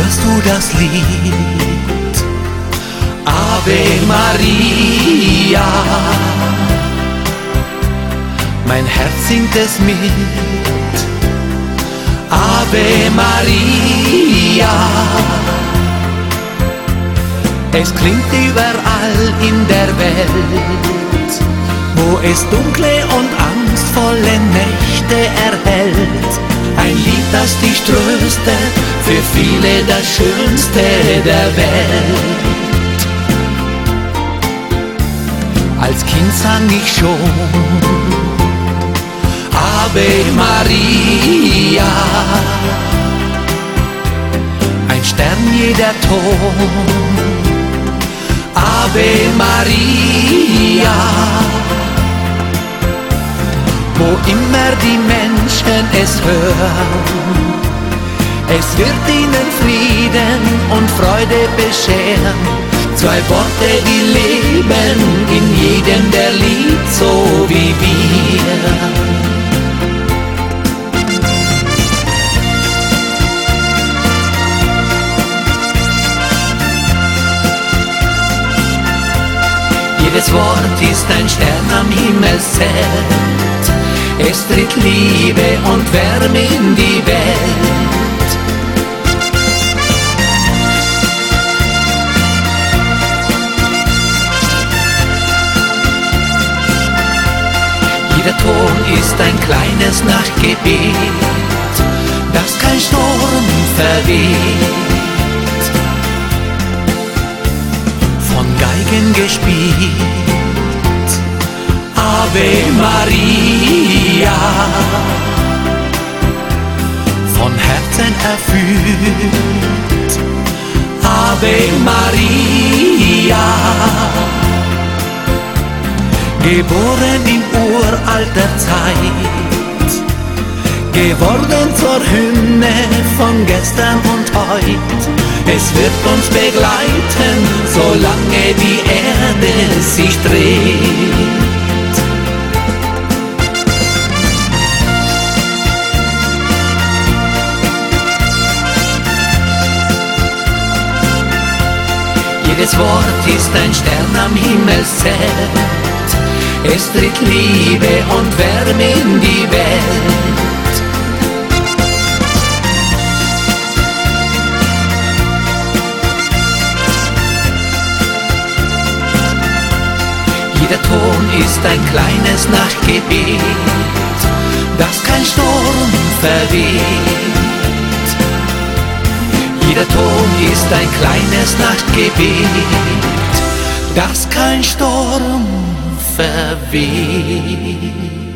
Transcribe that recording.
hörst du das Lied Ave Maria? Mein Herz singt es mit Ave Maria. Es klingt überall in der Welt, wo es dunkle und angstvolle Nächte erhält. Ein Lied, das dich tröstet, für viele das Schönste der Welt. Als Kind sang ich schon Ave Maria. Ein Stern jeder Ton Ave Maria. Wo immer die Menschen es hören, es wird ihnen Frieden und Freude bescheren. Zwei Worte, die leben in jedem, der liebt, so wie wir. Jedes Wort ist ein Stern am Himmelszelt. Es tritt Liebe und Wärme in die Welt. Jeder Ton ist ein kleines Nachtgebet, das kein Sturm verweht. Von Geigen gespielt, Ave Maria. Von Herzen erfüllt, Ave Maria. Geboren in uralter Zeit, geworden zur Hymne von gestern und heut. Es wird uns begleiten, solange die Erde sich dreht. Jedes Wort ist ein Stern am Himmelszelt. Es tritt Liebe und Wärme in die Welt. Jeder Ton ist ein kleines Nachtgebet, das kein Sturm verweht. Jeder Ton ist ein kleines Nachtgebet, das kein Sturm verweht.